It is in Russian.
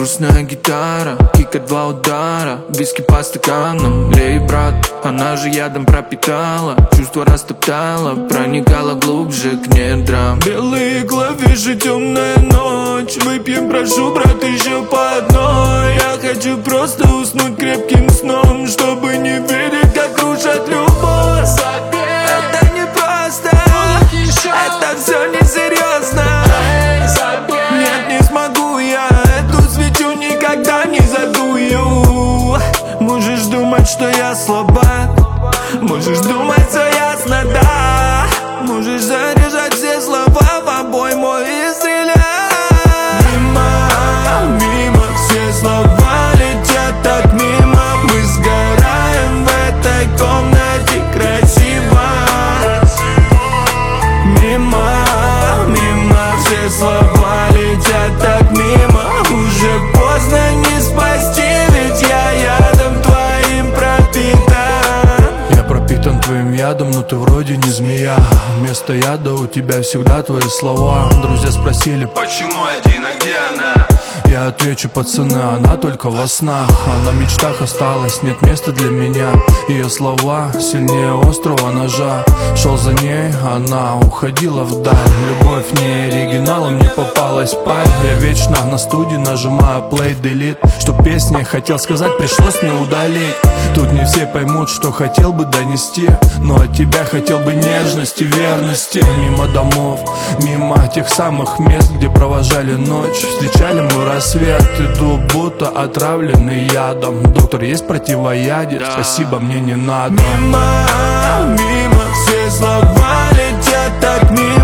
грустная гитара, кика 2 удара, виски по стаканам. Лей, брат, она же ядом пропитала, чувство растоптала, проникала глубже к недрам. Белые клавиши, темная ночь, выпьем, прошу, брат, еще по одной. Я хочу просто уснуть крепким сном, чтобы не видеть, как рушат любовь. Это не просто, это все несерьезно. Нет, не смогу я эту свечу никогда не задую. Можешь думать, что я слабак, можешь думать, все ясно, да. Можешь заряжать все слова в обойму и стрелять. Мимо все слова летят так мимо. Мы сгораем в этой комнате красиво. Мимо все слова летят так мимо. Уже поздно не спасти, ведь я ядом твоим пропитан. Я пропитан твоим ядом, но ты вроде не змея. Вместо яда у тебя всегда твои слова. Друзья спросили, почему один, а где она? Я отвечу, пацаны, она только во снах. Она в мечтах осталась, нет места для меня. Ее слова сильнее острого ножа. Шел за ней, она уходила вдаль. Любовь не оригинал, мне попалась паль. Я вечно на студии нажимаю play, delete. Что песни я хотел сказать, пришлось мне удалить. Тут не все поймут, что хотел бы донести, но от тебя хотел бы нежности, верности. Мимо домов, мимо тех самых мест, где провожали ночь, встречали мы рассвет. Иду будто отравленный ядом. Доктор, есть противоядие? Спасибо, мне не надо. Мимо все слова летят так мимо.